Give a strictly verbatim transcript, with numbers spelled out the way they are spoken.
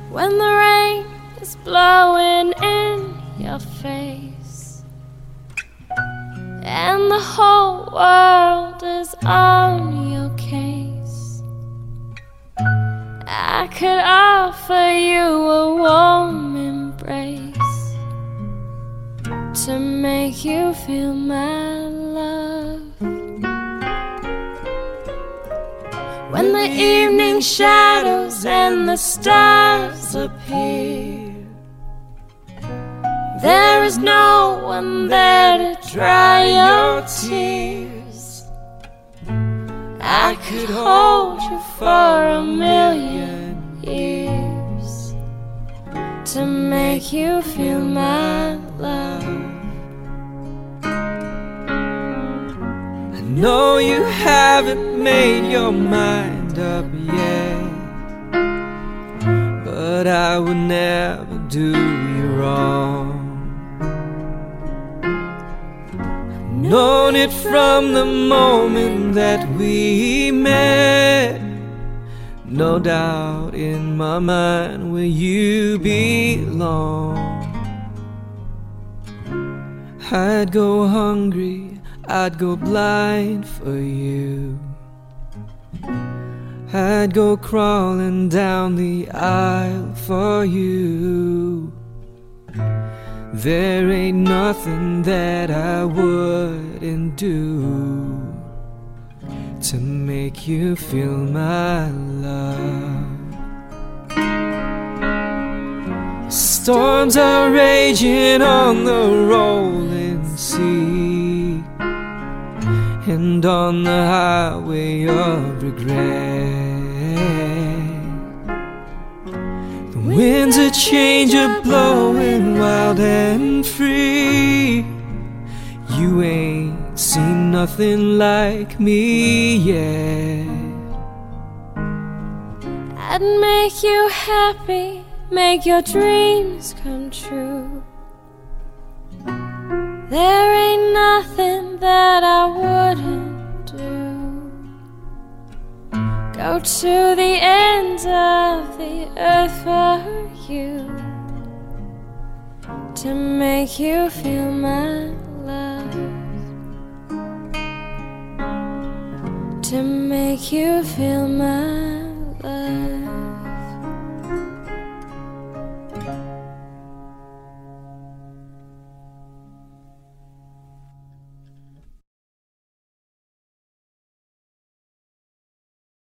when the rain is blowing in your face and the whole world is on your case. I could offer you a warm embrace to make you feel my love. When the evening shadows and the stars appear, there is no one there to dry your tears. I could hold you for a million years to make you feel my love. I know you haven't made your mind up yet, but I would never do you wrong. Known it from the moment that we met. No doubt in my mind where you belong. I'd go hungry, I'd go blind for you. I'd go crawling down the aisle for you. There ain't nothing that I wouldn't do to make you feel my love. Storms are raging on the rolling sea and on the highway of regret. The winds of change are blowing wild and free. You ain't seen nothing like me yet. I'd make you happy, make your dreams come true. There ain't nothing that I wouldn't do. Go to the ends of the earth for you to make you feel my love, to make you feel my love.